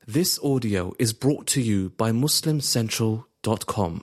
This audio is brought to you by MuslimCentral.com.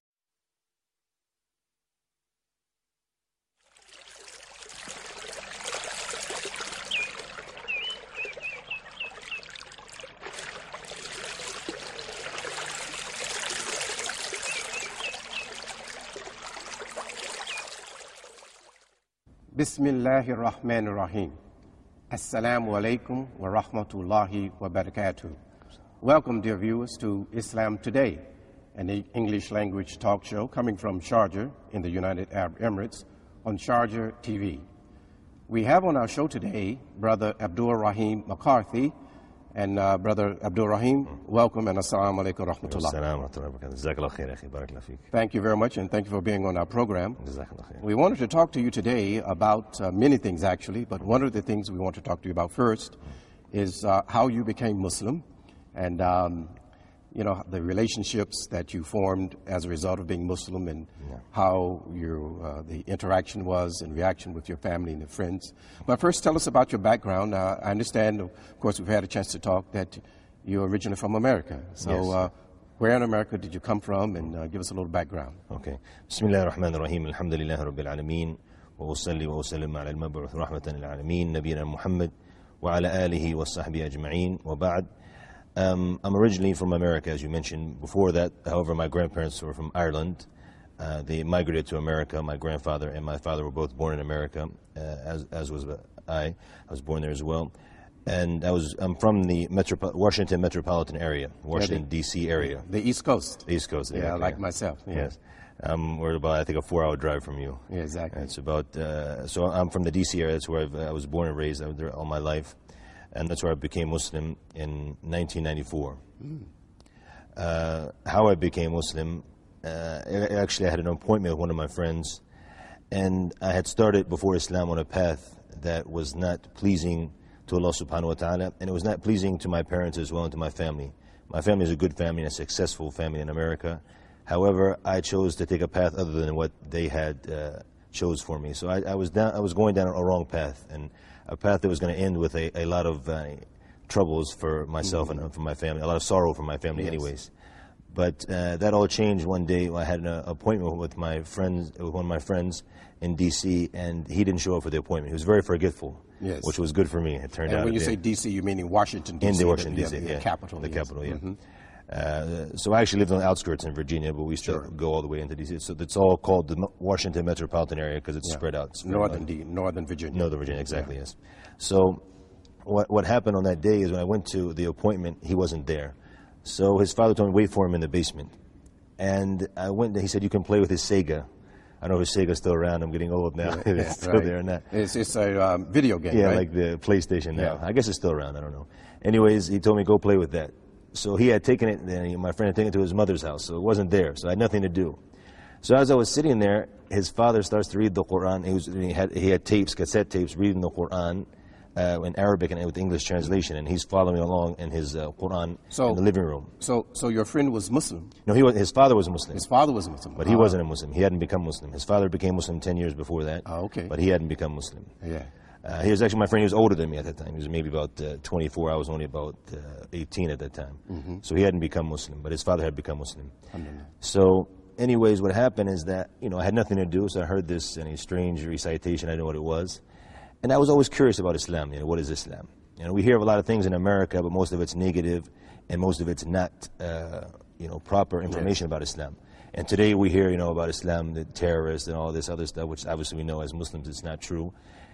Bismillahir Rahmanir Rahim. Assalamu alaikum wa rahmatullahi wa barakatuh. Welcome, dear viewers, to Islam Today, an English language talk show coming from Sharjah in the United Arab Emirates on Sharjah TV. We have on our show today Brother Abdul Rahim McCarthy. And Brother Abdul Rahim, welcome and assalamu alaikum wa rahmatullah. Thank you very much, and thank you for being on our program. We wanted to talk to you today about many things, actually, but one of the things we want to talk to you about first is how you became Muslim, and you know, the relationships that you formed as a result of being Muslim, and how your the interaction was and reaction with your family and your friends. But first, tell us about your background. I understand, of course, we've had a chance to talk, that you're originally from America. So where in America did you come from, and give us a little background. Okay. Bismillah ar-Rahman ar-Rahim. Alhamdulillah Rabbil Alameen. Wa usalli wa usallim ala al-mab'uth rahmatan lil alameen. Nabiyina Muhammad wa ala alihi wa sahbihi ajma'een. Wa ba'd. I'm originally from America, as you mentioned. Before that, however, my grandparents were from Ireland. They migrated to America. My grandfather and my father were both born in America, as was I. I was born there as well. And I'm from the Washington metropolitan area, Washington, D.C. area. The East Coast. The East Coast. Yeah, like myself. Yes. We're about, I think, a 4-hour drive from you. Yeah, exactly. It's about, so I'm from the D.C. area. That's where I was born and raised. I was there all my life. And that's where I became Muslim in 1994. How I became Muslim, actually I had an appointment with one of my friends, and I had started before Islam on a path that was not pleasing to Allah subhanahu wa ta'ala, and it was not pleasing to my parents as well and to my family. My family is a good family and a successful family in America. However, I chose to take a path other than what they had chose for me. So I was going down a wrong path, and a path that was going to end with a lot of troubles for myself and for my family, a lot of sorrow for my family anyways. But that all changed one day. I had an appointment with one of my friends in D.C., and he didn't show up for the appointment. He was very forgetful, which was good for me. It turned out. And when you say D.C., you mean in Washington, D.C.? In the Washington, D.C., the capital. The capital, yeah. So I actually lived on the outskirts in Virginia, but we still go all the way into D.C. So it's all called the Washington metropolitan area because it's spread out. Northern Virginia. Northern Virginia, exactly, yes. So what happened on that day is when I went to the appointment, he wasn't there. So his father told me, wait for him in the basement. And I went there. He said, you can play with his Sega. I don't know if his Sega's still around. I'm getting old now. It's still there or not. It's a video game, yeah, right? like the PlayStation now. I guess it's still around. I don't know. Anyways, he told me, go play with that. So he had taken it, and my friend had taken it to his mother's house, so it wasn't there, so I had nothing to do. So as I was sitting there, his father starts to read the Quran. He had tapes, cassette tapes, reading the Quran in Arabic and with English translation, and he's following along in his Quran in the living room. So your friend was Muslim? No, his father was Muslim. His father was Muslim. But he wasn't a Muslim. He hadn't become Muslim. His father became Muslim 10 years before that. Okay. But he hadn't become Muslim. Yeah. He was actually my friend. He was older than me at that time. He was maybe about 24. I was only about 18 at that time. So he hadn't become Muslim, but his father had become Muslim. So anyways, what happened is that, I had nothing to do, so I heard this strange recitation. I didn't know what it was. And I was always curious about Islam. What is Islam? We hear of a lot of things in America, but most of it's negative, and most of it's not, proper information about Islam. And today we hear, about Islam, the terrorists and all this other stuff, which obviously we know as Muslims it's not true.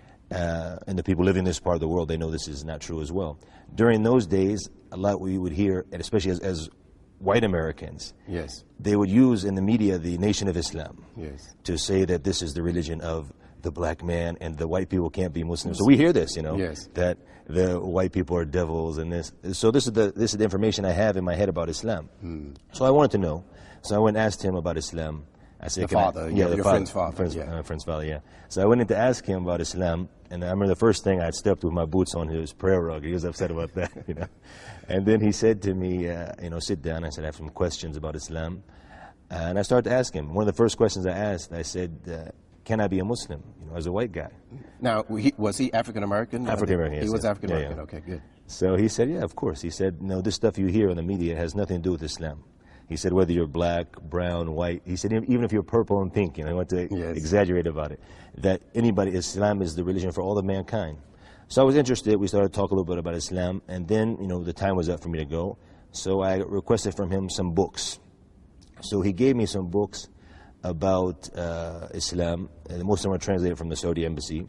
And the people living in this part of the world, they know this is not true as well. During those days, a lot we would hear, and especially as white Americans, they would use in the media the Nation of Islam to say that this is the religion of the black man and the white people can't be Muslims. So we hear this, that the white people are devils and this. So this is the information I have in my head about Islam. So I wanted to know. So I went and asked him about Islam. I said, your friend's father. Friend's father, yeah. So I went in to ask him about Islam, and I remember the first thing I had stepped with my boots on his prayer rug. He was upset about that, And then he said to me, sit down. I said, I have some questions about Islam. And I started to ask him. One of the first questions I asked, I said, can I be a Muslim, as a white guy? Now, was he African American? African American. He was yes, African American. yeah. Okay, good. So he said, yeah, of course. He said, no, this stuff you hear in the media has nothing to do with Islam. He said, whether you're black, brown, white, he said, even if you're purple and pink, he went to exaggerate about it, that Islam is the religion for all of mankind. So I was interested. We started talking a little bit about Islam, and then, the time was up for me to go. So I requested from him some books. So he gave me some books about Islam, and most of them were translated from the Saudi embassy.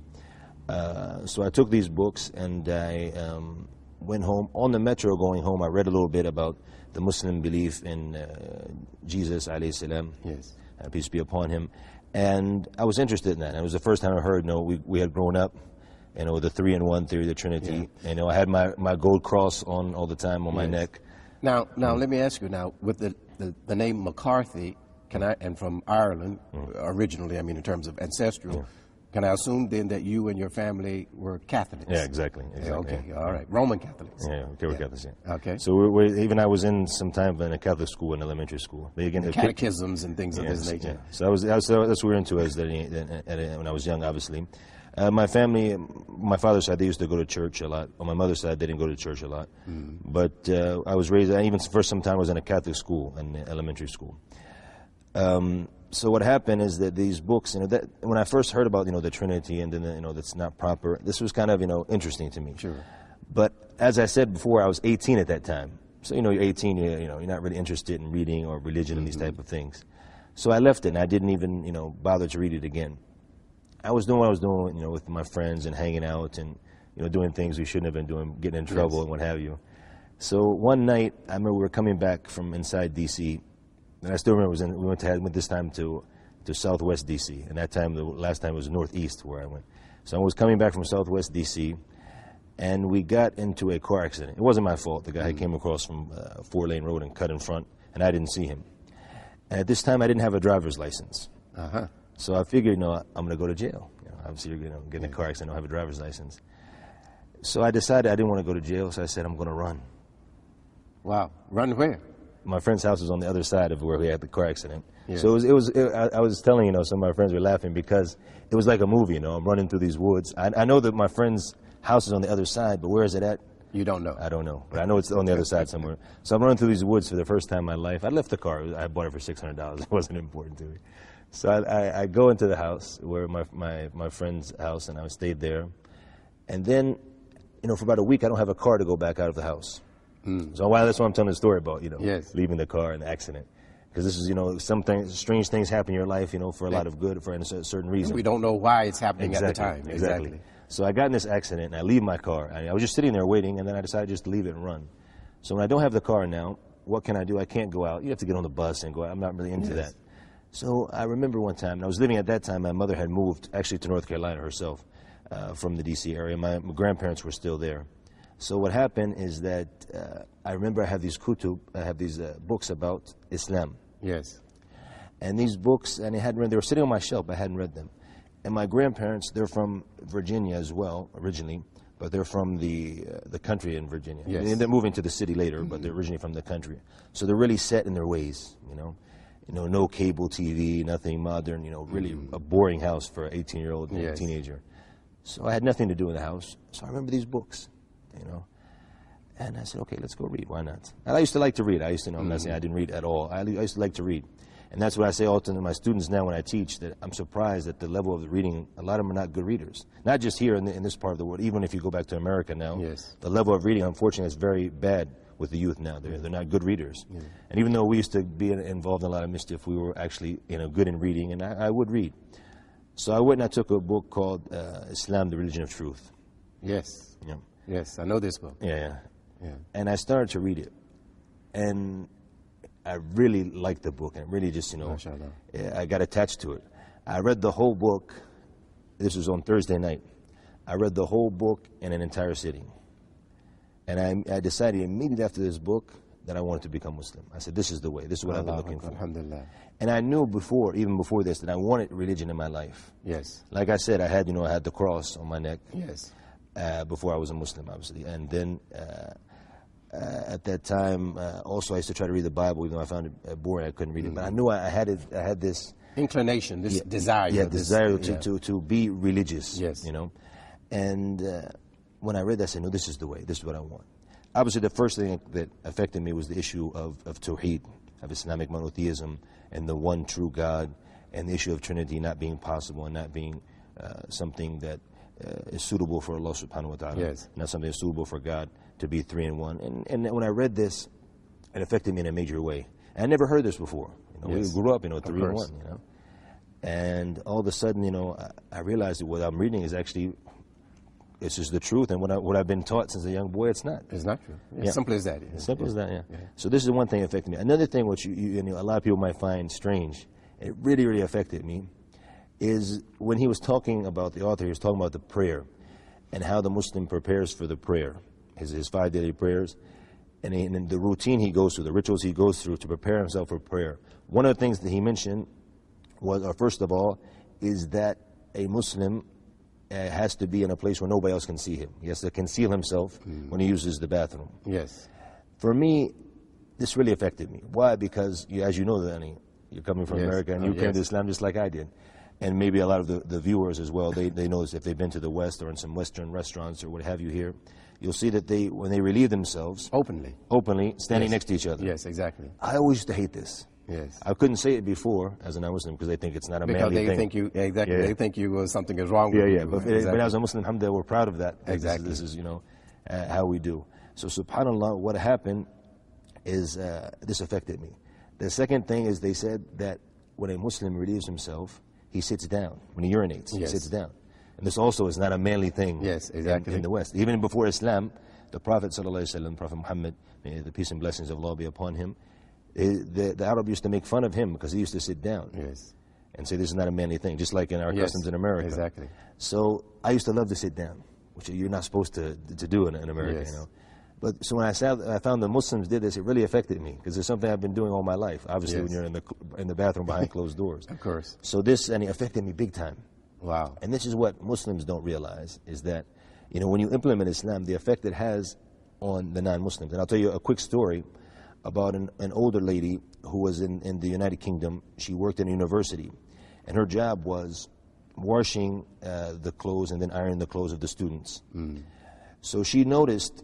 So I took these books, and I went home. On the metro going home, I read a little bit about the Muslim belief in Jesus, alayhi salam, peace be upon him. And I was interested in that. And it was the first time I heard, we had grown up, the 3-in-1 theory, the Trinity. Yeah. I had my gold cross on all the time on my neck. Now, let me ask you now, with the name McCarthy, and from Ireland originally, in terms of ancestral, can I assume then that you and your family were Catholics? Yeah, exactly. Okay, all right. Roman Catholics. Yeah, okay, we're Catholics, yeah. Okay. So even I was in some time in a Catholic school, in elementary school. But again, catechisms and things of this nature. Yeah. So that's what we were into when I was young, obviously. My family, my father's side, they used to go to church a lot. On my mother's side, they didn't go to church a lot. But I was raised, even for some time I was in a Catholic school, in elementary school. So what happened is that these books, when I first heard about, the Trinity, and then, that's not proper, this was kind of, interesting to me. Sure. But as I said before, I was 18 at that time. So, you're 18, you're not really interested in reading or religion and these type of things. So I left it, and I didn't even, bother to read it again. I was doing what I was doing, with my friends and hanging out and, doing things we shouldn't have been doing, getting in trouble and what have you. So one night, I remember we were coming back from inside D.C., and I still remember we went this time to Southwest D.C., and that time, the last time, was Northeast where I went. So I was coming back from Southwest D.C., and we got into a car accident. It wasn't my fault. The guy came across from a 4-lane road and cut in front, and I didn't see him. And at this time, I didn't have a driver's license. So I figured, I'm going to go to jail. Obviously, you're going to get in a car accident, I don't have a driver's license. So I decided I didn't want to go to jail, so I said, I'm going to run. Wow. Run where? My friend's house was on the other side of where we had the car accident. Yeah. So I was telling, some of my friends were laughing because it was like a movie, I'm running through these woods. I know that my friend's house is on the other side, but where is it at? You don't know. I don't know, but I know it's on the other side somewhere. So I'm running through these woods for the first time in my life. I left the car. I bought it for $600. It wasn't important to me. So I go into the house, where my friend's house, and I stayed there. And then, for about a week, I don't have a car to go back out of the house. So that's why I'm telling the story about, leaving the car and the accident. Because this is, strange things happen in your life, for a lot of good, for a certain reason. We don't know why it's happening at the time. Exactly. So I got in this accident, and I leave my car. I was just sitting there waiting, and then I decided just to leave it and run. So when I don't have the car now, what can I do? I can't go out. You have to get on the bus and go out. I'm not really into that. So I remember one time, and I was living at that time, my mother had moved actually to North Carolina herself from the D.C. area. My grandparents were still there. So what happened is that I remember I have these books about Islam. Yes. And these books, and they were sitting on my shelf, but I hadn't read them. And my grandparents, they're from Virginia as well, originally, but they're from the country in Virginia. Yes. They're moving to the city later, but they're originally from the country. So they're really set in their ways, no cable TV, nothing modern, really a boring house for an 18-year-old teenager. So I had nothing to do in the house. So I remember these books, And I said, okay, let's go read. Why not? And I used to like to read. I used to, I'm not saying I didn't read at all. I used to like to read. And that's what I say often to my students now when I teach, that I'm surprised at the level of the reading. A lot of them are not good readers. Not just here in this part of the world. Even if you go back to America now, the level of reading, unfortunately, is very bad with the youth now. They're not good readers. Yeah. And even though we used to be involved in a lot of mischief, we were actually good in reading, and I would read. So I went and I took a book called Islam, the Religion of Truth. Yes. Yeah. Yes, I know this book. Yeah. And I started to read it. And I really liked the book, and really just, I got attached to it. I read the whole book. This was on Thursday night. I read the whole book in an entire sitting. And I decided immediately after this book that I wanted to become Muslim. I said, this is the way. This is what I've been looking for. Alhamdulillah. And I knew even before this, that I wanted religion in my life. Yes. Like I said, I had the cross on my neck. Yes. Before I was a Muslim, obviously. And then at that time, also I used to try to read the Bible, even though I found it boring, I couldn't read it. But I knew I had this inclination, this desire. Yeah, this, desire to be religious. Yes. You know, and when I read that, I said, no, this is the way. This is what I want. Obviously, the first thing that affected me was the issue of Tawheed, of Islamic monotheism, and the one true God, and the issue of Trinity not being possible and not being something that is suitable for Allah subhanahu wa ta'ala. Yes. Not something that's suitable for God to be three in one. And when I read this, it affected me in a major way. And I never heard this before. You know, Yes. we grew up, you know, 3 in course. 1, you know. And all of a sudden, you know, I realized that what I'm reading is actually, it's just the truth, and what I've been taught since a young boy, it's not. It's not true. It's Yeah. simple as that. As simple as that, yeah. So this is one thing that affected me. Another thing which you know, a lot of people might find strange, it really, really affected me, is when he was talking about, the author, he was talking about the prayer and how the Muslim prepares for the prayer, his 5 daily prayers, and the routine he goes through, the rituals he goes through to prepare himself for prayer. One of the things that he mentioned was, first of all, is that a Muslim has to be in a place where nobody else can see him. He has to conceal himself when he uses the bathroom. Yes. For me, this really affected me. Why? Because, as you know, Danny, you're coming from Yes. America, and you came to Islam just like I did. And maybe a lot of the viewers as well, they know this if they've been to the West or in some Western restaurants or what have you here, you'll see that when they relieve themselves, Openly. standing Yes. next to each other. Yes, exactly. I always used to hate this. Yes. I couldn't say it before as a non-Muslim because they think it's not a Because manly they thing. think you, exactly, Yeah. they think you something is wrong Yeah, with yeah. you. But Exactly. as a Muslim, alhamdulillah, we're proud of that. Exactly. This is you know, how we do. So subhanAllah, what happened is this affected me. The second thing is they said that when a Muslim relieves himself, he sits down. When he urinates, he Yes. sits down. And this also is not a manly thing Yes, exactly. in the West. Even before Islam, the Prophet ﷺ, Prophet Muhammad, may the peace and blessings of Allah be upon him, the Arab used to make fun of him because he used to sit down Yes. and say this is not a manly thing, just like in our Yes, customs in America. exactly. So I used to love to sit down, which you're not supposed to do in America, Yes. you know. But so when I found the Muslims did this, it really affected me because it's something I've been doing all my life. Obviously, when Yes. you're in the bathroom behind closed doors. Of course. So this and it affected me big time. Wow. And this is what Muslims don't realize is that, you know, when you implement Islam, the effect it has on the non-Muslims. And I'll tell you a quick story about an older lady who was in the United Kingdom. She worked in a university, and her job was washing the clothes and then ironing the clothes of the students. So she noticed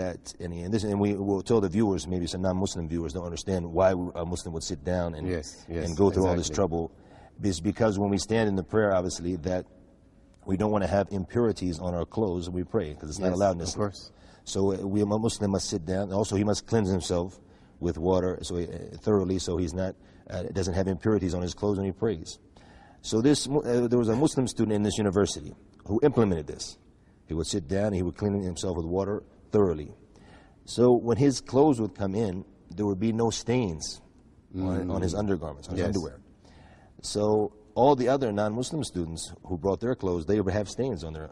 and we will tell the viewers, maybe some non-Muslim viewers don't understand why a Muslim would sit down and Yes, and go through all this exactly. trouble. It's because when we stand in the prayer, obviously, that we don't want to have impurities on our clothes when we pray, because it's not Yes, allowed in of Islam. course. So a Muslim must sit down. Also, he must cleanse himself with water thoroughly, so he's not doesn't have impurities on his clothes when he prays. So there was a Muslim student in this university who implemented this. He would sit down and he would clean himself with water thoroughly. So when his clothes would come in, there would be no stains on his undergarments, on his Yes. underwear. So all the other non-Muslim students who brought their clothes, they would have stains on their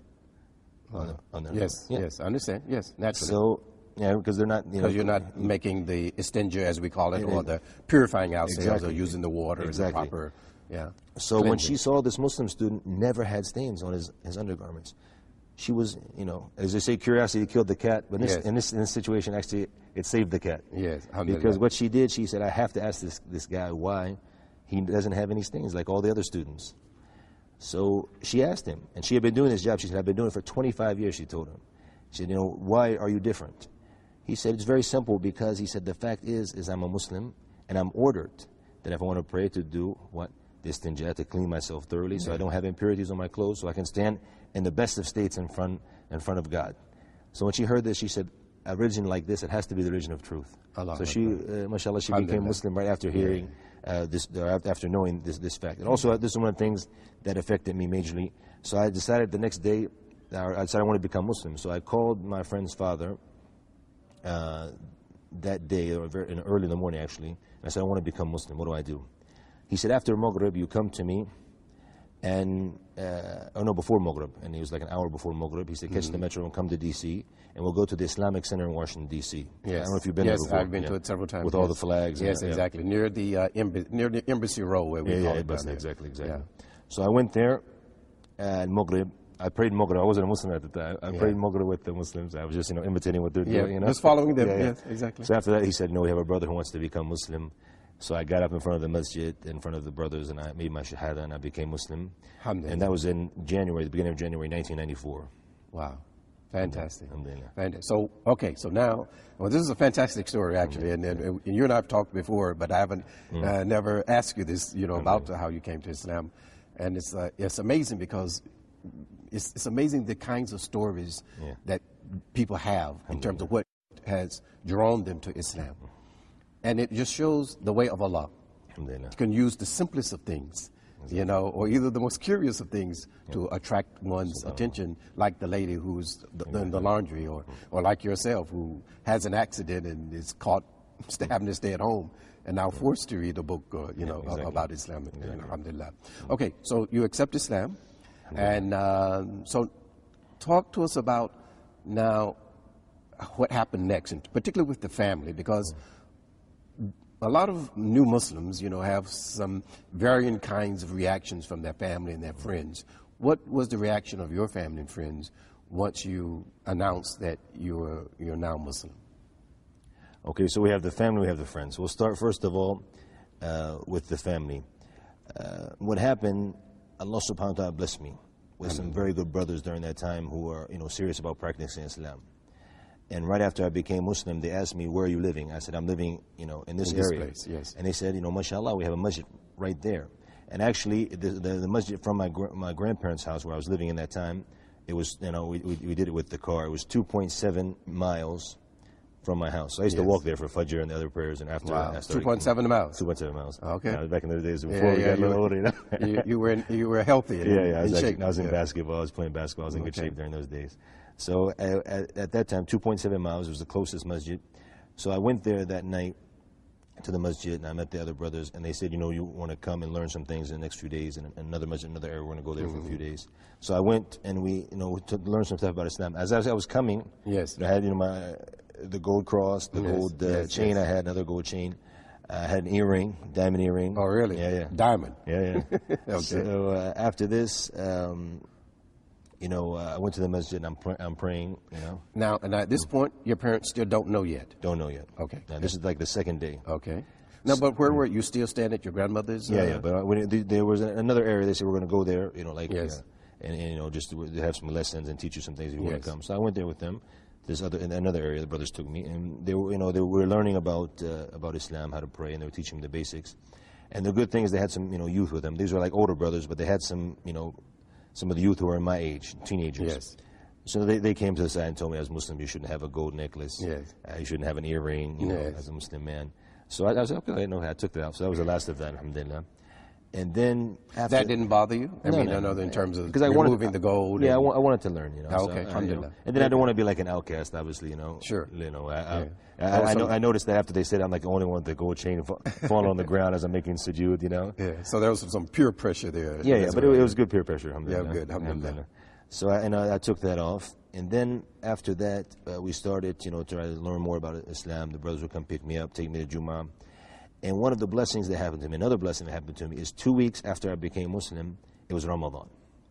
Yes, yeah. yes, I understand. Yes, naturally. So yeah, because they're not, because you're not making the istinja, as we call it, or the purifying ourselves, or Exactly. using the water Exactly. in the proper, So when cleansing. she saw this Muslim student never had stains on his undergarments, she was, you know, as they say, curiosity killed the cat. But Yes. in this situation, actually, it saved the cat. Yes, alhamdulillah. Because what she did, she said, I have to ask this guy why he doesn't have any stains like all the other students. So she asked him, and she had been doing this job. She said, I've been doing it for 25 years, she told him. She said, you know, why are you different? He said, it's very simple, because he said, the fact is I'm a Muslim, and I'm ordered that if I want to pray, to do what? The istinja, to clean myself thoroughly, so I don't have impurities on my clothes, so I can stand in the best of states in front of God. So when she heard this, she said, a religion like this, it has to be the religion of truth. Allah So she, mashallah, she became Alhamdulillah. Muslim right after hearing after knowing this fact. And also, this is one of the things that affected me majorly. So I decided the next day, I decided I want to become Muslim. So I called my friend's father that day, or early in the morning actually, and I said, I want to become Muslim. What do I do? He said, after Maghrib, you come to me, and before Maghrib, and he was like an hour before Maghrib. He said, catch the metro and come to D.C., and we'll go to the Islamic Center in Washington, D.C. Yes. I don't know if you've been yes, there before. I've been to it several times. With all the flags. Yes, and, exactly. Near the Embassy Row, where we call it down there. Exactly. Yeah. So I went there, and Maghrib, I prayed Maghrib. I wasn't a Muslim at the time. I prayed Maghrib with the Muslims. I was just, imitating what they're doing. Just following them. Yes, exactly. So after that, he said, we have a brother who wants to become Muslim. So I got up in front of the masjid, in front of the brothers, and I made my shahada, and I became Muslim. Alhamdulillah. And that was in January, the beginning of January 1994. Wow. Fantastic. Alhamdulillah. Fantastic. So, okay, so now, well, this is a fantastic story, actually, and you and I have talked before, but I haven't never asked you this, about how you came to Islam. And it's amazing because it's amazing the kinds of stories that people have in terms of what has drawn them to Islam. And it just shows the way of Allah. You can use the simplest of things, or either the most curious of things to attract one's attention, like the lady who's in the laundry, or like yourself, who has an accident and is caught having to stay at home and now forced to read a book, about Islam. Alhamdulillah. Okay, so you accept Islam, and so talk to us about now what happened next, and particularly with the family, because a lot of new Muslims, have some varying kinds of reactions from their family and their friends. What was the reaction of your family and friends once you announced that you're now Muslim? Okay, so we have the family, we have the friends. We'll start first of all with the family. What happened, Allah subhanahu wa ta'ala blessed me with some very good brothers during that time who are serious about practicing Islam. And right after I became Muslim, they asked me, where are you living? I said, I'm living, in this area. Place, yes. And they said, mashallah, we have a masjid right there. And actually, the masjid from my grandparents' house where I was living in that time, it was, we did it with the car. It was 2.7 miles from my house. So I used to walk there for Fajr and the other prayers. And after I started, 2.7 miles. 2.7 miles. Okay. Back in the days before we got a little older, you were healthy. I was in basketball. I was playing basketball. I was in good shape during those days. So at that time, 2.7 miles was the closest masjid. So I went there that night to the masjid, and I met the other brothers, and they said, you want to come and learn some things in the next few days, and another masjid, another area, we're going to go there for a few days. So I went, and we learned some stuff about Islam. As I was coming, I had the gold cross, the gold chain. I had another gold chain. I had an earring, diamond earring. Oh, really? Yeah. Diamond. Yeah. Okay. So after this, I went to the masjid and I'm praying, Now, and at this point, your parents still don't know yet? Don't know yet. Okay. Now, this is like the second day. Okay. Now, but where were you? Still staying at your grandmother's? Yeah, but there was another area, they said we're going to go there, Yes. and just to have some lessons and teach you some things if you want to come. So I went there with them. In another area, the brothers took me, and they were learning about Islam, how to pray, and they were teaching me the basics. And the good thing is they had some, youth with them. These were like older brothers, but they had some, some of the youth who were in my age, teenagers. Yes. So they came to the side and told me, as a Muslim, you shouldn't have a gold necklace. Yes. You shouldn't have an earring, as a Muslim man. So I was like, okay, I took that off. So that was the last of that, alhamdulillah. And then after... That didn't bother you? I mean, in terms of removing the gold? Yeah, I wanted to learn, Okay, alhamdulillah. And then I don't want to be like an outcast, obviously, Sure. I noticed that after they said I'm like the only one with the gold chain fall on the ground as I'm making sujood, Yeah, so there was some peer pressure there. Yeah, but it was good peer pressure, alhamdulillah. Yeah, good, alhamdulillah. So I took that off. And then after that, we started, to try to learn more about Islam. The brothers would come pick me up, take me to Jummah. And one of the blessings that happened to me, another blessing that happened to me, is 2 weeks after I became Muslim, it was Ramadan.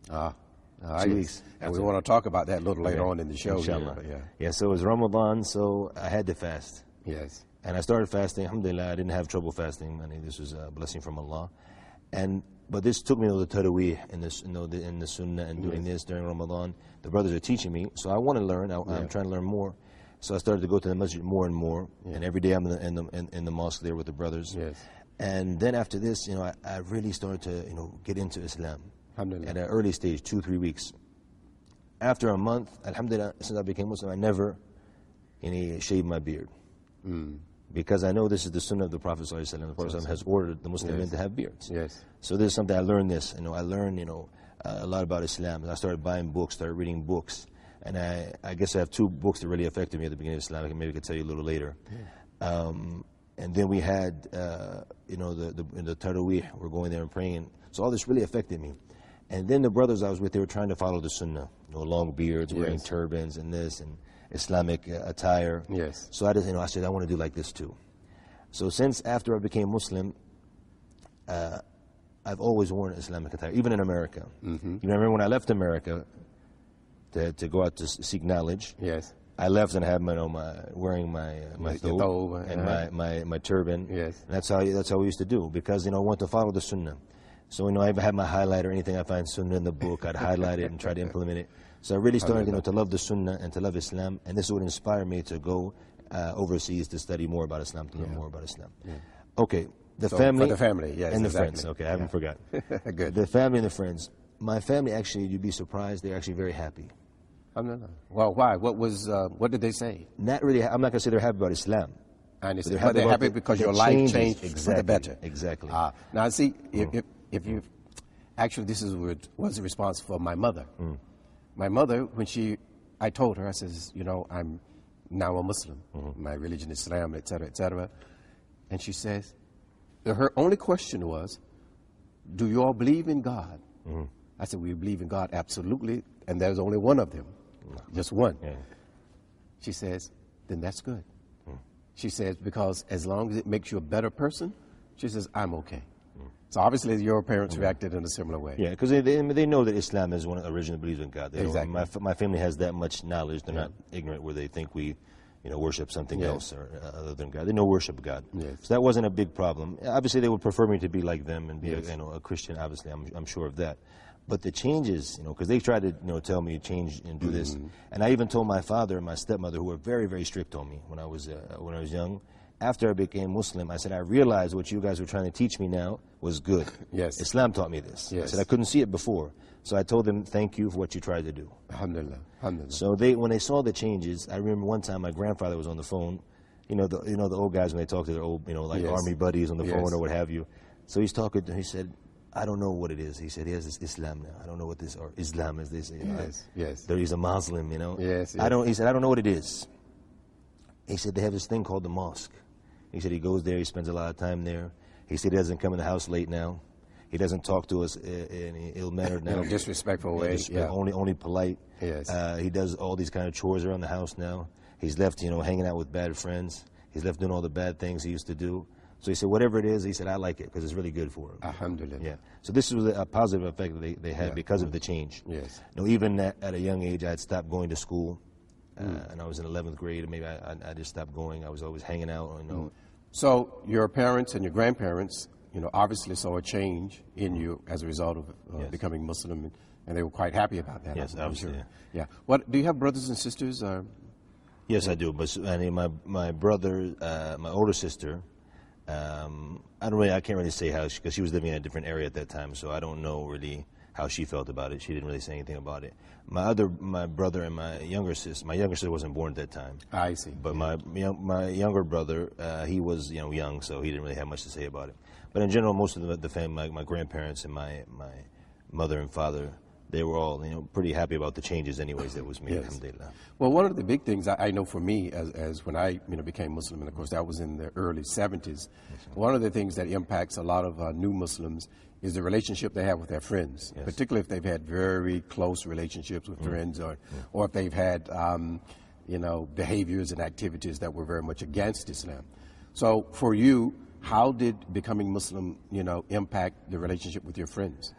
2 weeks. And we want to talk about that a little later on in the show. Inshallah. Yeah, so it was Ramadan, so I had to fast. Yes. And I started fasting. Alhamdulillah, I didn't have trouble fasting. This was a blessing from Allah. But this took me to the Taraweeh in the Sunnah and doing this during Ramadan. The brothers are teaching me, so I want to learn. I'm trying to learn more. So I started to go to the masjid more and more, and every day I'm in the mosque there with the brothers. Yes. And then after this, I really started to get into Islam at an early stage, 2-3 weeks. After a month, alhamdulillah, since I became Muslim, I never shaved my beard. Because I know this is the sunnah of the Prophet ﷺ. The Prophet ﷺ has ordered the Muslim men to have beards. Yes. So this is something I learned this. I learned a lot about Islam. I started buying books, started reading books. And I guess I have 2 books that really affected me at the beginning of Islam. Maybe I could tell you a little later. And then we had, the Taraweeh. We're going there and praying. So all this really affected me. And then the brothers I was with, they were trying to follow the Sunnah. Long beards, wearing turbans and this, and Islamic attire. Yes. So I just, I said, I want to do like this too. So since after I became Muslim, I've always worn Islamic attire, even in America. I remember when I left America to go out to seek knowledge. Yes. I left and had wearing my thobe and my turban. Yes. And that's how we used to do, because I want to follow the sunnah. So I ever had my highlighter, anything I find sunnah in the book, I'd highlight it and try to implement it. So I really started to love the sunnah and to love Islam, and this would inspire me to go overseas to study more about Islam, to learn more about Islam. Yeah. Okay, family. For the family, yes, and exactly. The friends. Okay, I haven't forgot. Good. The family and the friends. My family, actually, you'd be surprised, they're actually very happy. Well, why? What did they say? Not really. I'm not going to say they're happy about Islam. I understand. But they're happy because your life changed for the better. Exactly. Now, see, if you actually, this was the response for my mother. My mother, when I told her, I says, I'm now a Muslim. My religion is Islam, et cetera, and she says, her only question was, do you all believe in God? I said, we believe in God, absolutely, and there's only one of them, just one. Yeah. She says, then that's good. She says, because as long as it makes you a better person, she says, I'm okay. So obviously your parents reacted in a similar way. Yeah, because they know that Islam is one of the original beliefs in God. Exactly. My family has that much knowledge. They're not ignorant where they think we worship something else or other than God. They know worship God. Yes. So that wasn't a big problem. Obviously, they would prefer me to be like them and be a Christian. Obviously, I'm sure of that. But the changes, because they tried to tell me to change and do this, and I even told my father and my stepmother, who were very, very strict on me when I was young. After I became Muslim, I said, I realized what you guys were trying to teach me now was good. Yes. Islam taught me this. Yes. I said, I couldn't see it before. So I told them, thank you for what you tried to do. Alhamdulillah. Alhamdulillah. So when they saw the changes, I remember one time my grandfather was on the phone. The old guys when they talk to their old, army buddies on the phone or what have you. So he's talking to, he said, I don't know what it is. He said, he has this Islam now. I don't know what this, or Islam is this. Yes. He's a Muslim, Yes. He said, I don't know what it is. He said, they have this thing called the mosque. He said he goes there, he spends a lot of time there. He said he doesn't come in the house late now. He doesn't talk to us in an ill-mannered now. Disrespectful way. Only polite. Yes. He does all these kind of chores around the house now. He's left, hanging out with bad friends. He's left doing all the bad things he used to do. So he said, whatever it is, he said, I like it because it's really good for him. Alhamdulillah. Yeah. So this was a positive effect that they had because of the change. Yes. Even at a young age, I had stopped going to school. And I was in 11th grade, and maybe I just stopped going. I was always hanging out. So your parents and your grandparents, obviously saw a change in you as a result of becoming Muslim, and they were quite happy about that. Yes, obviously. Sure. Yeah. What do you have brothers and sisters? Yes, I do. But my brother, my older sister, I can't really say how, because she was living in a different area at that time, so I don't know really how she felt about it. She didn't really say anything about it. My brother and my younger sister wasn't born at that time. I see. But my younger brother, he was young, so he didn't really have much to say about it. But in general, most of the family, my grandparents and my mother and father, they were all pretty happy about the changes anyways that was made. Yes. Alhamdulillah. Well, one of the big things I know for me as when I became Muslim, and of course that was in the early 70s, one of the things that impacts a lot of new Muslims is the relationship they have with their friends, particularly if they've had very close relationships with friends, or if they've had behaviors and activities that were very much against Islam. So for you, how did becoming Muslim impact the relationship with your friends?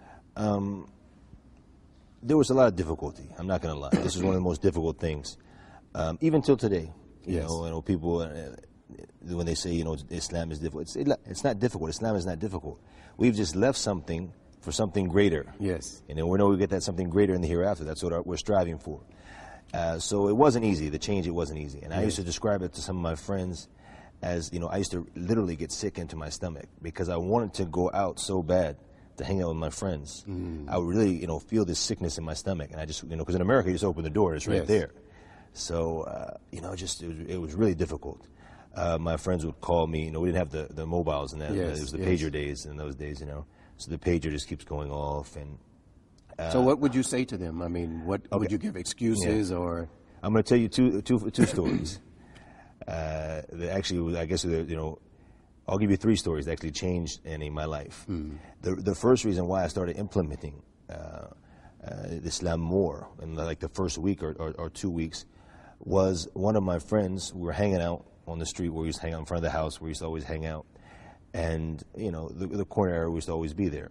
There was a lot of difficulty. I'm not going to lie. This is one of the most difficult things, even till today. People when they say Islam is difficult, it's not difficult. Islam is not difficult. We've just left something for something greater. Yes. And we know we get that something greater in the hereafter. That's what we're striving for. So it wasn't easy. The change, it wasn't easy. And I used to describe it to some of my friends as I used to literally get sick into my stomach because I wanted to go out so bad to hang out with my friends. I would really, feel this sickness in my stomach, and I just, because in America you just open the door, it's right there. So, it was really difficult. My friends would call me. We didn't have the mobiles, and it was the pager days in those days. So the pager just keeps going off. And so, what would you say to them? I mean, would you give excuses or? I'm going to tell you two stories. Actually, I guess I'll give you three stories that actually changed in my life. The first reason why I started implementing Islam more in the first week or 2 weeks was one of my friends. We were hanging out on the street where we used to hang out in front of the house where we used to always hang out. And, the corner area, we used to always be there.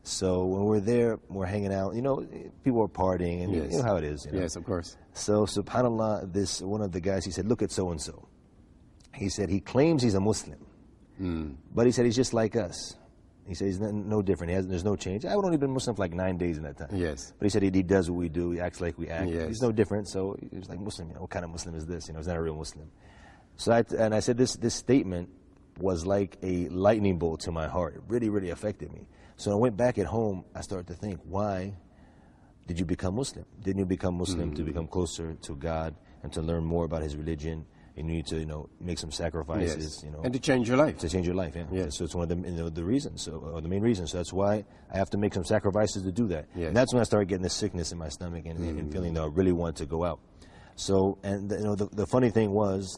So when we're there, we're hanging out. You know, people are partying, and Yes. you know how it is. You know? Yes, of course. So subhanallah, this one of the guys, he said, look at so and so. He said he claims he's a Muslim, but he said he's just like us. He said he's no different. There's no change. I've only been Muslim for like 9 days in that time. Yes. But he said he does what we do. He acts like we act. Yes. He's no different. So he's like, Muslim, you know, what kind of Muslim is this? You know, he's not a real Muslim. So I said this statement was like a lightning bolt to my heart. It really, really affected me. So when I went back at home, I started to think, why did you become Muslim? Didn't you become Muslim to become closer to God and to learn more about His religion? You need to, you know, make some sacrifices, Yes. you know. And to change your life. To change your life, yeah. Yes. So it's one of the reasons, or the main reasons. So that's why I have to make some sacrifices to do that. Yes. And that's when I started getting this sickness in my stomach and feeling that I really wanted to go out. So, and you know, the funny thing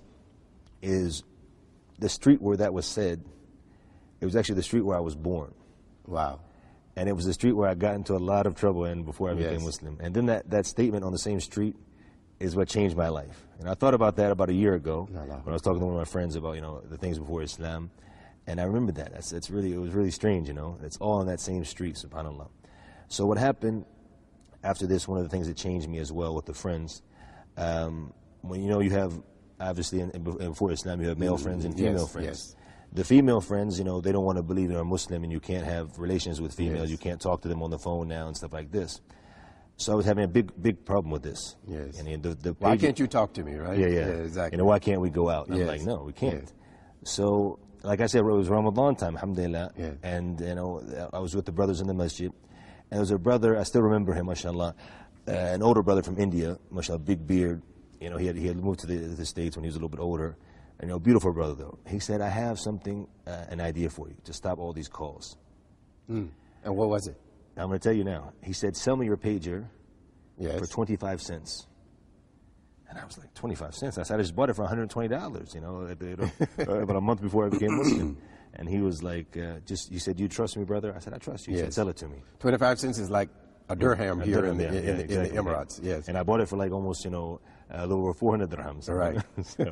is the street where that was said, it was actually the street where I was born. Wow. And it was the street where I got into a lot of trouble in before I became Yes. Muslim. And then that statement on the same street is what changed my life. And I thought about that about a year ago when I was talking to one of my friends about, you know, the things before Islam. And I remembered that. It was really strange, you know. It's all on that same street, subhanAllah. So what happened after this, one of the things that changed me as well with the friends, when, you know, you have, obviously, before Islam, you have male friends and female friends. Yes. The female friends, you know, they don't want to believe you're a Muslim and you can't have relations with females. Yes. You can't talk to them on the phone now and stuff like this. So I was having a big problem with this. Yes. And Why can't you talk to me, right? Yeah, exactly. You know, why can't we go out? And Yes. I'm like, no, we can't. Yes. So, like I said, it was Ramadan time, alhamdulillah. Yes. And, you know, I was with the brothers in the masjid. And there was a brother, I still remember him, mashallah, an older brother from India, mashallah, big beard. You know, he had moved to the States when he was a little bit older. And, you know, beautiful brother, though. He said, I have something, an idea for you to stop all these calls. And what was it? I'm going to tell you now. He said, sell me your pager Yes. for 25 cents. And I was like, 25 cents? I said, I just bought it for $120, you know, about a month before I became Muslim. And he was like, he said, you trust me, brother? I said, I trust you. He said, sell it to me. 25 cents is like a dirham here in the exactly. Emirates. Yes. And I bought it for like almost, you know, a little over 400 dirhams. Right.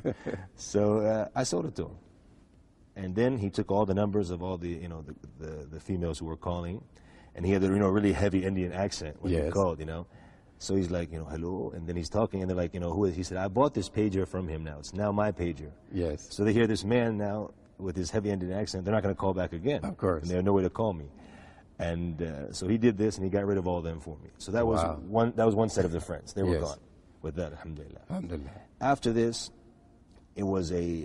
So I sold it to him. And then he took all the numbers of all the, you know, the females who were calling. And he had a, you know, really heavy Indian accent when he called, you know. So he's like, you know, hello, and then he's talking, and they're like, you know, who is he? He said, I bought this pager from him now. It's now my pager. Yes. So they hear this man now with his heavy Indian accent. They're not going to call back again. Of course. And they have no way to call me. And so he did this, and he got rid of all of them for me. So that was one. That was one set of the friends. They were gone. With that, alhamdulillah. Alhamdulillah. After this, it was in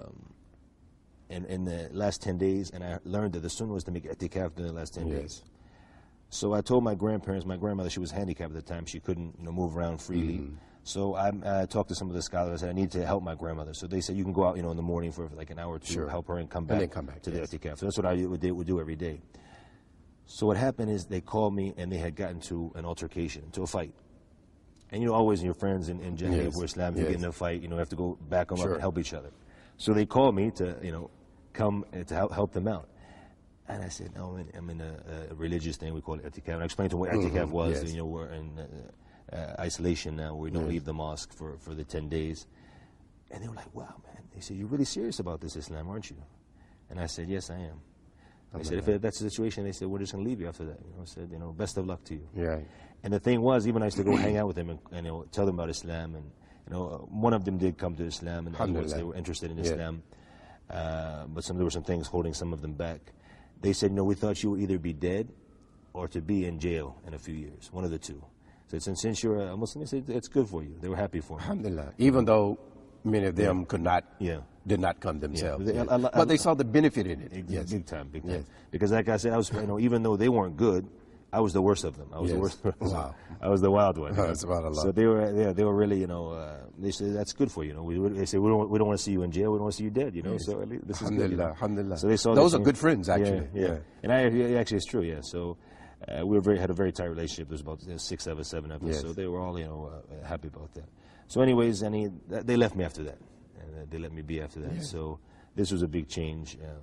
the last 10 days, and I learned that the sunnah was to make i'tikaf during the last 10 days. So I told my grandparents, my grandmother, she was handicapped at the time. She couldn't, you know, move around freely. So I talked to some of the scholars. I said, I need to help my grandmother. So they said, you can go out, you know, in the morning for like an hour or two, help her, and come back, to the i'tikaf. So that's what I would do every day. So what happened is they called me, and they had gotten to an altercation, to a fight. And, you know, always your friends in Jahiliyyah for Islam, you get in a fight, you know, have to go back them up and help each other. So they called me to, you know, come to help them out. And I said, no, I'm in a religious thing. We call it i'tikaf. And I explained to them what i'tikaf was. You know, we're in isolation now. We don't leave the mosque for the 10 days. And they were like, wow, man. They said, you're really serious about this Islam, aren't you? And I said, yes, I am. They said, if that's the situation, they said, we're just going to leave you after that. You know, I said, you know, best of luck to you. Right. And the thing was, even I used to go hang out with them and you know, tell them about Islam. And, you know, one of them did come to Islam, and otherwise they were interested in Islam. But there were some things holding some of them back. They said, no, we thought you would either be dead or to be in jail in a few years, one of the two. So since you're a Muslim, they said, it's good for you. They were happy for me. Alhamdulillah. Even though many of them did not come themselves. But they saw the benefit in it. Big time. Because like I said, you know, even though they weren't good, I was the worst of them. I was the worst. Wow. I was the wild one. SubhanAllah. So they were really, you know, they said, that's good for you. You know, they said, we don't want to see you in jail. We don't want to see you dead. You know, so at least this is good. You know? Alhamdulillah. So they saw those are good friends, actually. Yeah. And actually, it's true. Yeah. So we had a very tight relationship. There was about 6 of us, 7 of us. So they were all, you know, happy about that. So, anyways, they left me after that, and they let me be after that. So this was a big change.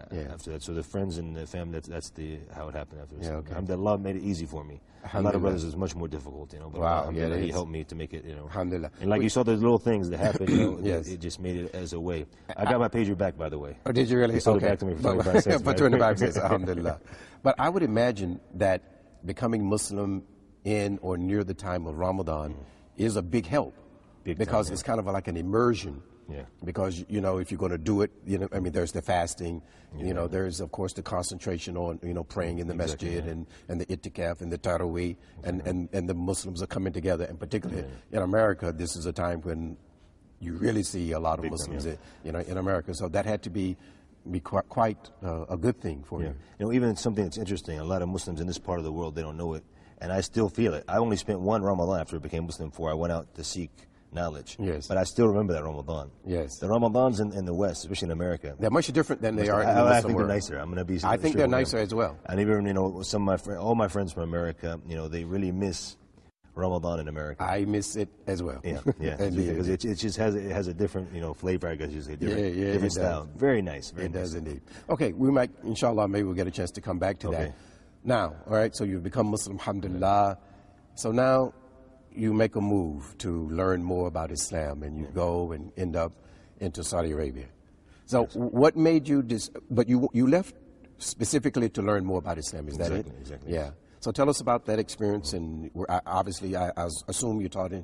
after that. So the friends and the family, that's how it happened after. Yeah, okay. Alhamdulillah made it easy for me. A lot of brothers is much more difficult, you know. But Wow, yeah, He helped me to make it, you know. Alhamdulillah. And like you saw those little things that happened, you know, Yes. it just made it as a way. I got my pager back, by the way. Oh, did you really? They sold it Okay. back to me for 25 cents. For 25 cents, alhamdulillah. But I would imagine that becoming Muslim in or near the time of Ramadan is a big help. Big because time, it's kind of like an immersion. Yeah. Because, you know, if you're going to do it, you know, I mean, there's the fasting, you know, there's, of course, the concentration on, you know, praying in the masjid and the itikaf and the taraweeh, and the Muslims are coming together. And particularly in America, this is a time when you really see a lot of Muslims, you know, in America. So that had to be quite a good thing for you. You know, even something that's interesting, a lot of Muslims in this part of the world, they don't know it. And I still feel it. I only spent one Ramadan after I became Muslim before I went out to seek knowledge. Yes. But I still remember that Ramadan. Yes. The Ramadans in the West, especially in America, They're much different than they are in the I Muslim think world. they're nicer. I'm going to be. I think they're nicer as well. And even, you know, some of all my friends from America, you know, they really miss Ramadan in America. I miss it as well. Yeah, Indeed. because it just has a different, you know, flavor. I guess you say different style. Does. Very nice. It does indeed. Okay, we might, inshallah, maybe we'll get a chance to come back to that. Now, all right, so you've become Muslim, alhamdulillah. So now you make a move to learn more about Islam, and you go and end up into Saudi Arabia. So what made you, but you left specifically to learn more about Islam, is that it? Exactly. Yeah. So tell us about that experience, and obviously I assume you taught in,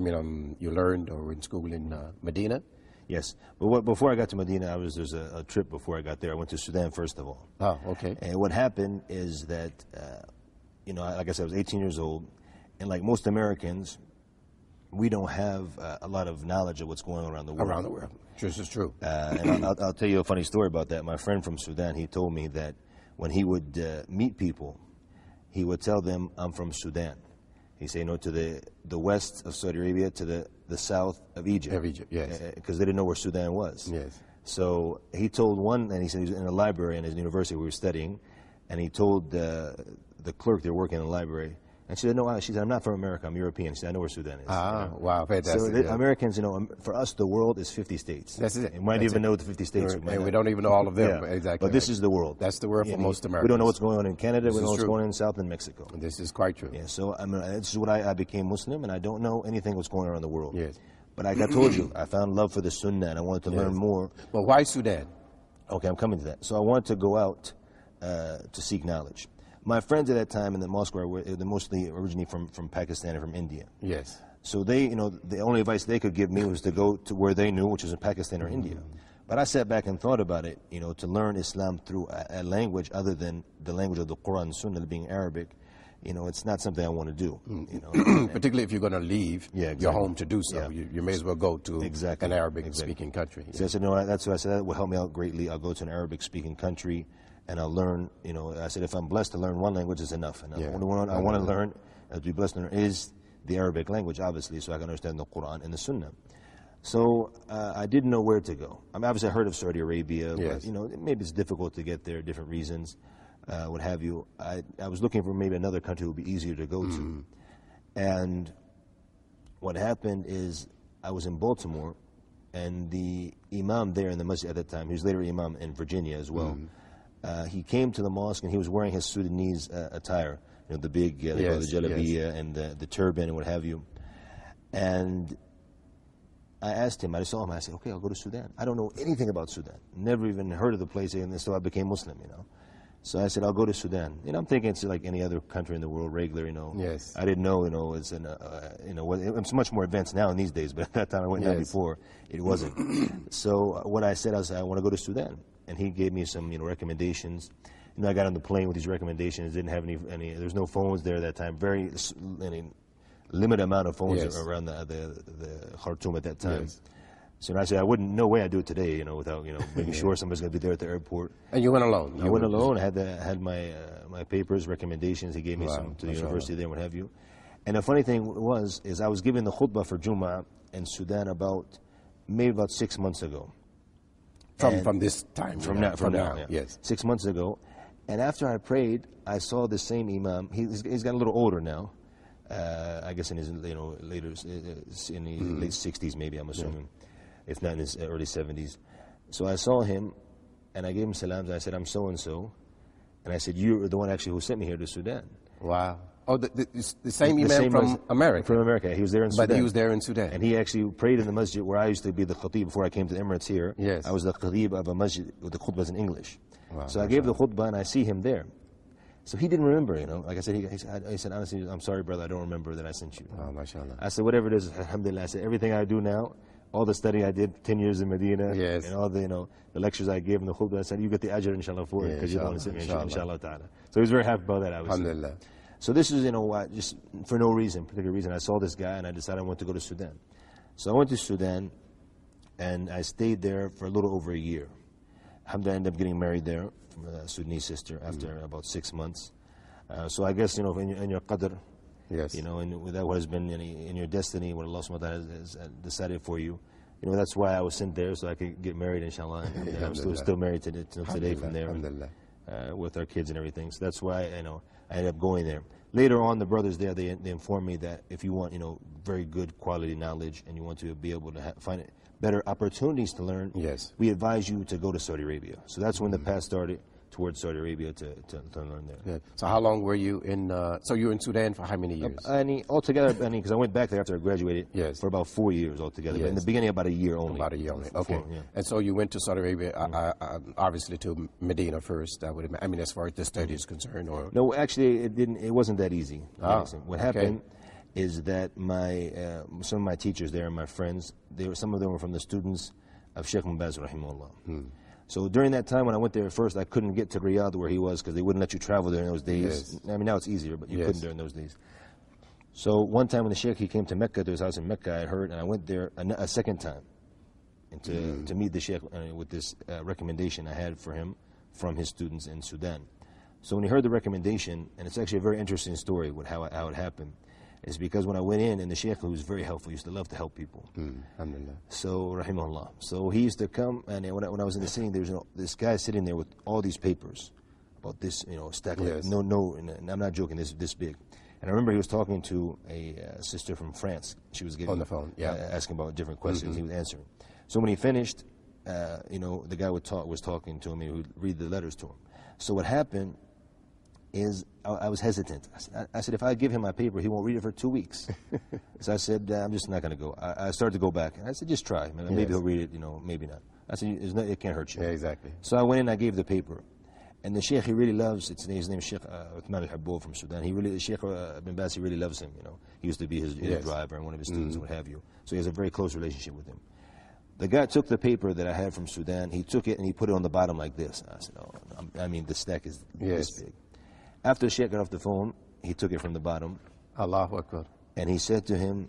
you learned or were in school in Medina? Yes, but before I got to Medina, there's a trip before I got there. I went to Sudan first of all. Oh, okay. And what happened is that, you know, like I said, I was 18 years old, and like most Americans, we don't have a lot of knowledge of what's going on around the world. Around the world. This is true. And I'll tell you a funny story about that. My friend from Sudan, he told me that when he would meet people, he would tell them, I'm from Sudan. He said, you know, to the west of Saudi Arabia, to the south of Egypt. Of Egypt, yes. Because they didn't know where Sudan was. Yes. So he told one, and he said he was in a library in his university we were studying, and he told the clerk they were working in the library, and she said, no, she said, I'm not from America, I'm European. She said, I know where Sudan is. Ah, you know? wow, fantastic. So Americans, you know, for us, the world is 50 states. That's it. And we might even know the 50 states. And we don't even know all of them. Yeah. Exactly. But this is the world. That's the world for most Americans. We don't know what's going on in Canada. We don't know what's true. going on in South and Mexico. This is quite true. Yeah, so this is what I became Muslim, and I don't know anything what's going on around the world. Yes. But like I told you, I found love for the Sunnah, and I wanted to learn more. Well, why Sudan? Okay, I'm coming to that. So I wanted to go out to seek knowledge. My friends at that time in the mosque were mostly originally from Pakistan and from India. Yes. So they, you know, the only advice they could give me was to go to where they knew, which was in Pakistan or India. But I sat back and thought about it, you know, to learn Islam through a language other than the language of the Quran and Sunnah being Arabic, you know, it's not something I want to do. You know, particularly if you're going to leave your home to do so. Yeah. You may as well go to an Arabic-speaking country. So I said, no, that's what I said. That will help me out greatly. I'll go to an Arabic-speaking country, and I'll learn. You know, I said if I'm blessed to learn one language, is enough. And I want to learn, to be blessed to learn, is the Arabic language, obviously, so I can understand the Quran and the Sunnah. So I didn't know where to go. I mean, obviously, I heard of Saudi Arabia, but you know, maybe it's difficult to get there, different reasons. What have you. I was looking for maybe another country would be easier to go to. And what happened is I was in Baltimore, and the imam there in the masjid at that time, he was later imam in Virginia as well, he came to the mosque and he was wearing his Sudanese attire, you know, the big, the jalabiya and the turban and what have you. And I asked him, I saw him, I said, okay, I'll go to Sudan. I don't know anything about Sudan. Never even heard of the place, and so I became Muslim, you know. So I said, I'll go to Sudan. You know, I'm thinking it's like any other country in the world, regular, you know. Yes. I didn't know, you know, it's it's much more advanced now in these days, but at that time I went down before, it wasn't. So what I said, I want to go to Sudan. And he gave me some, you know, recommendations. You know, I got on the plane with these recommendations, didn't have any there's no phones there at that time, very limited amount of phones around the Khartoum at that time. Yes. So I said, no way I'd do it today, you know, without, you know, making sure somebody's going to be there at the airport. And you went alone? I went alone. I had my papers, recommendations. He gave me some to the university there and what have you. And the funny thing is I was giving the khutbah for Jumu'ah in Sudan maybe about 6 months ago. From this time? From now, yeah. Yes. 6 months ago. And after I prayed, I saw the same imam. He's gotten a little older now. I guess in his, you know, later, in the late 60s maybe, I'm assuming. If not in his early 70s. So I saw him, and I gave him salams, and I said, I'm so-and-so. And I said, you're the one actually who sent me here to Sudan. Wow. Oh, the same Imam from America? From America. He was there in Sudan. But he was there in Sudan. And he actually prayed in the masjid where I used to be the khatib before I came to the Emirates here. Yes. I was the khatib of a masjid with the khutbahs in English. Wow, so I gave the khutbah and I see him there. So he didn't remember, you know. Like I said, he said, honestly, I'm sorry, brother, I don't remember that I sent you. Oh, mashallah. I said, whatever it is, alhamdulillah. I said, everything I do now, all the study I did 10 years in Medina, yes. and all the, the lectures I gave in the khutbah, I said, you get the ajr, inshallah, for it, because you're the one who sent me, inshallah ta'ala. So he was very happy about that, obviously. Alhamdulillah. So this is, just for no reason, particular reason, I saw this guy and I decided I wanted to go to Sudan. So I went to Sudan and I stayed there for a little over a year. Alhamdulillah, I ended up getting married there from a Sudanese sister after about 6 months. So I guess, in your qadr, yes. and with that what has been in your destiny, what Allah subhanahu wa ta'ala has decided for you, that's why I was sent there, so I could get married, inshallah. And I'm still married till today from there. With our kids and everything. So that's why, I ended up going there. Later on, the brothers there, they informed me that if you want, very good quality knowledge and you want to be able to find better opportunities to learn, yes, we advise you to go to Saudi Arabia. So that's when the path started towards Saudi Arabia to learn there. Yeah. So how long were you in, so you were in Sudan for how many years? Altogether, because I went back there after I graduated, yes, for about 4 years altogether. Yes. But in the beginning, about a year only. About a year only, okay. 4, yeah. And so you went to Saudi Arabia, obviously to Medina first, as far as the study is concerned, or? No, actually, it wasn't that easy. What happened is that some of my teachers there and my friends, some of them were from the students of Sheikh Mubaz, rahimahullah. So during that time when I went there at first, I couldn't get to Riyadh where he was because they wouldn't let you travel there in those days. Yes. Now it's easier, but you couldn't during those days. So one time when the Sheikh, he came to Mecca, to his house in Mecca, I heard, and I went there a second time and to meet the Sheikh with this recommendation I had for him from his students in Sudan. So when he heard the recommendation, and it's actually a very interesting story with how it happened, is because when I went in, and the Sheikh, who was very helpful, used to love to help people. So, rahimahullah. So he used to come, and when I was in the scene, there was this guy sitting there with all these papers about this, stack. Yes. No, and I'm not joking, this big. And I remember he was talking to a sister from France. She was on the phone, asking about different questions. He was answering. So when he finished, the guy was talking to him, and he would read the letters to him. So what happened is I was hesitant. I said, if I give him my paper, he won't read it for 2 weeks. So I said, I'm just not going to go. I started to go back. And I said, just try. Maybe he'll read it, maybe not. I said, it can't hurt you. Yeah, exactly. So I went in, I gave the paper. And the Sheikh, he really loves, his name is Sheikh Uthman al-Habboul from Sudan. Sheikh Ibn Baz, he really loves him, He used to be his driver and one of his students, what have you. So he has a very close relationship with him. The guy took the paper that I had from Sudan, he took it and he put it on the bottom like this. I said, the stack is this big. After the Sheikh got off the phone, he took it from the bottom. Allahu Akbar. And he said to him,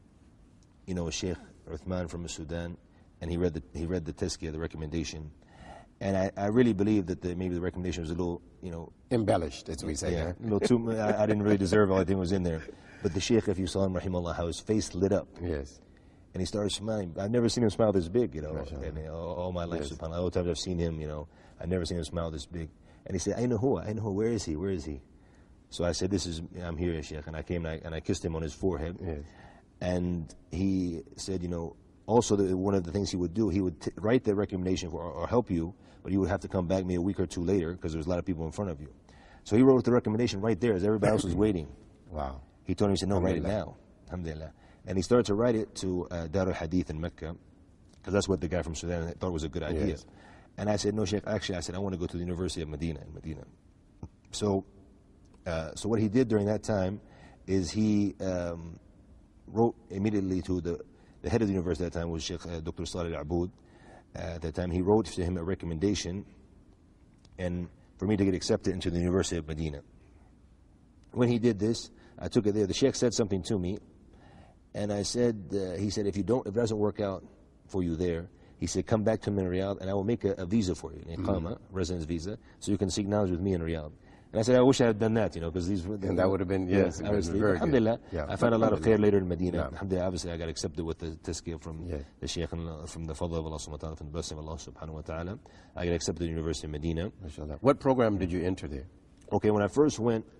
Sheikh Uthman from Sudan, and he read the tazkiyah, the recommendation. And I really believe that maybe the recommendation was a little, embellished, as we say. Yeah, a little too, I didn't really deserve all I think was in there. But the Sheikh, if you saw him, rahimahullah, how his face lit up. Yes. And he started smiling. I've never seen him smile this big, and, all my life, subhanAllah. All the times I've seen him, I've never seen him smile this big. And he said, I know who, where is he? So I said, I'm here, Sheikh. And I came and I kissed him on his forehead. Yes. And he said, also one of the things he would do, he would write the recommendation or help you, but you would have to come back maybe a week or two later because there was a lot of people in front of you. So he wrote the recommendation right there as everybody else was waiting. Wow. He told me, he said, no, write it now. Alhamdulillah. And he started to write it to Dar al-Hadith in Mecca, because that's what the guy from Sudan thought was a good idea. Yes. And I said, no, Sheikh, actually, I want to go to the University of Medina in Medina. So what he did during that time is he wrote immediately to the head of the university at that time was Sheikh Dr. Salih al-Aboud. At that time, he wrote to him a recommendation and for me to get accepted into the University of Medina. When he did this, I took it there. The Sheikh said something to me, and I said, he said, if it doesn't work out for you there, he said, come back to me in Riyadh, and I will make a visa for you, an Iqama, residence visa, so you can seek knowledge with me in Riyadh. And I said, I wish I had done that, because these were... And that would have been, yes, obviously. Very Alhamdulillah, good. Yeah. I found a lot of khair later in Medina. Yeah. Alhamdulillah, obviously I got accepted with the tazkiyah from the Shaykh, and from the fadl of Allah subhanahu wa ta'ala, from the blessing of Allah subhanahu wa ta'ala. I got accepted to the University of Medina. MashaAllah. What program did you enter there? Okay, when I first went,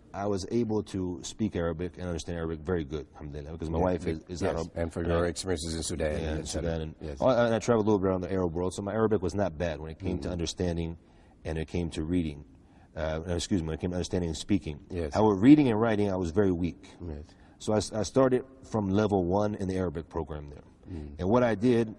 I was able to speak Arabic and understand Arabic very good, alhamdulillah, because my wife is Arab. And for your experiences in Sudan. Yeah, in Sudan. And, yes. and I traveled a little bit around the Arab world, so my Arabic was not bad when it came to understanding and it came to reading. When it came to understanding and speaking. Yes. However, reading and writing, I was very weak. Yes. So I started from level 1 in the Arabic program there. And what I did,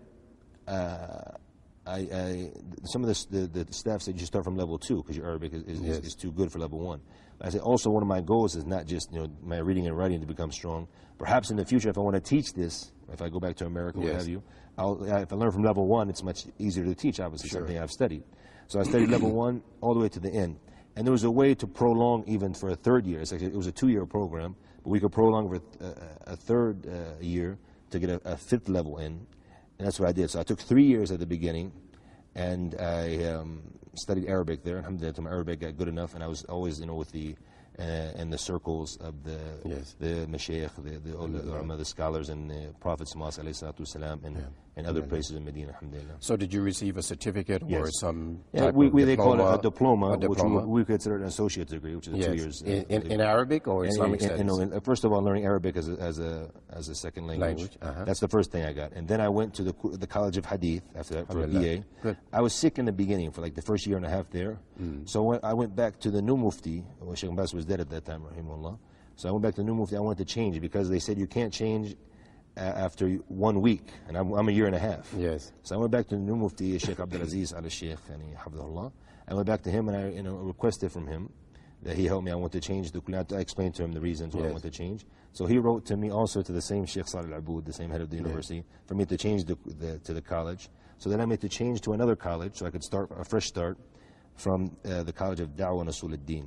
some of the staff said you should start from level 2 because your Arabic is too good for level 1. I said also one of my goals is not just my reading and writing to become strong. Perhaps in the future, if I want to teach this, if I go back to America, what have you, if I learn from level 1, it's much easier to teach. Obviously, something I've studied. So I studied level 1 all the way to the end. And there was a way to prolong even for a third year. It was a 2-year program, but we could prolong for a third year to get a 5th level in. And that's what I did. So I took 3 years at the beginning, and I studied Arabic there. Alhamdulillah, my Arabic got good enough, and I was always, with the in the circles of the mashayikh, the ulama, the scholars, and the Prophet's mosque, alayhi salatu wasalam, and other places in Medina, alhamdulillah. So did you receive a certificate or some type of they call it a diploma, which we consider an associate degree, which is 2 years. In Arabic or Islamic studies? First of all, learning Arabic as a second language. That's the first thing I got. And then I went to the College of Hadith after that for a BA. Good. I was sick in the beginning for like the first year and a half there. So I went back to the new mufti. Sheikh Abbas was dead at that time, rahimahullah. So I went back to the new mufti. I wanted to change because they said you can't change after 1 week, and I'm a year and a half. Yes. So I went back to the new mufti, Sheikh Abdulaziz al-Sheikh, hafidhullah. I went back to him and I requested from him that he helped me. I want to change the kulliyat. I explained to him the reasons why I want to change. So he wrote to me also to the same Sheikh Salih al-Aboud, the same head of the university, for me to change to the college. So then I made to change to another college so I could start a fresh start from the College of Da'wah and Usul al-Din.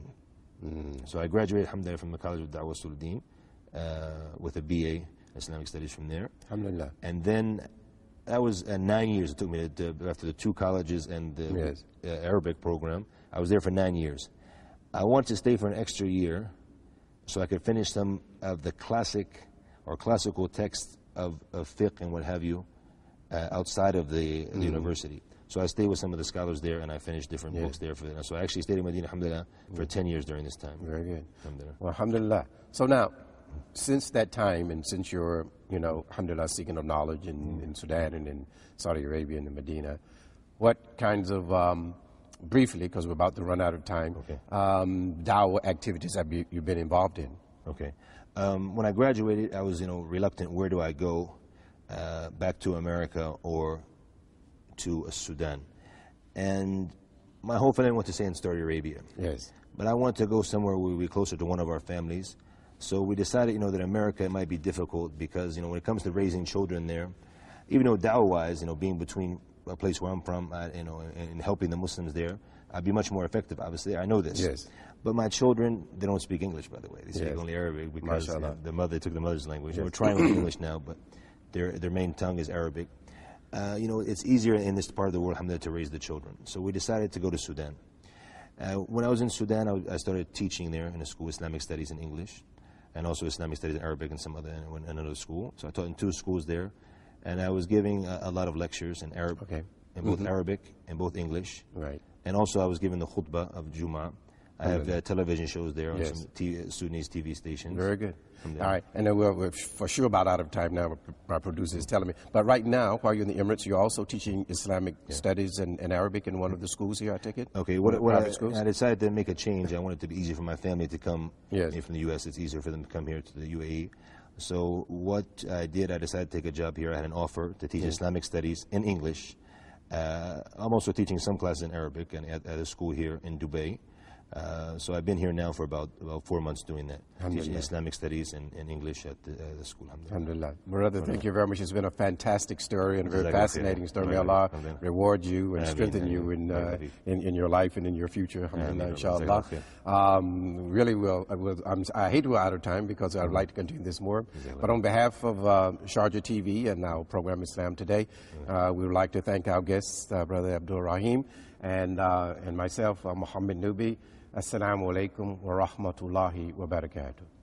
So I graduated, alhamdulillah, from the College of Da'wah Usul al-Din with a BA Islamic Studies from there. Alhamdulillah. And then that was 9 years it took me after the 2 colleges and the Arabic program. I was there for 9 years. I wanted to stay for an extra year so I could finish some of the classical texts of fiqh and what have you outside of the university. So I stayed with some of the scholars there, and I finished different books there. So I actually stayed in Medina, alhamdulillah, for 10 years during this time. Very good. Alhamdulillah. Well, alhamdulillah. So now, since that time, and since you're, alhamdulillah, seeking of knowledge in Sudan and in Saudi Arabia and in Medina, what kinds of, briefly, because we're about to run out of time, da'wah activities have you been involved in? Okay. When I graduated, I was, reluctant. Where do I go? Back to America or to Sudan? And my whole family wanted to stay in Saudi Arabia. Yes. But I wanted to go somewhere where we would be closer to one of our families. So we decided, that America might be difficult because, when it comes to raising children there, even though da'wah-wise, being between a place where I'm from, and helping the Muslims there, I'd be much more effective, obviously. I know this. Yes. But my children, they don't speak English, by the way. They speak only Arabic because they took the mother's language. We're trying with English now, but their main tongue is Arabic. It's easier in this part of the world, alhamdulillah, to raise the children. So we decided to go to Sudan. When I was in Sudan, I started teaching there in a school, Islamic Studies in English, and also Islamic Studies in Arabic and some other in another school. So I taught in 2 schools there, and I was giving a lot of lectures in Arabic, in both Arabic and both English. Right. And also I was giving the khutbah of Jumu'ah. I have television shows there on some Sudanese TV stations. Very good. All right, and then we're for sure about out of time now. My producer is telling me. But right now, while you're in the Emirates, you're also teaching Islamic studies and Arabic in one of the schools here, I take it? Okay, I decided to make a change. I wanted it to be easier for my family to come here from the U.S. It's easier for them to come here to the UAE. So what I did, I decided to take a job here. I had an offer to teach Islamic studies in English. I'm also teaching some classes in Arabic and at a school here in Dubai. So I've been here now for about 4 months doing that, teaching Islamic studies and English at the school. Alhamdulillah. Brother, thank you very much. It's been a fantastic story and a very fascinating story. May Allah reward you and strengthen you in your life and in your future. Alhamdulillah, inshallah. Really, I hate we're out of time because I'd like to continue this more. But on behalf of Sharjah TV and our program Islam Today, we would like to thank our guests, Brother Abdul Rahim, and myself, Muhammad Nubi. Assalamu alaikum wa rahmatullahi wa barakatuh.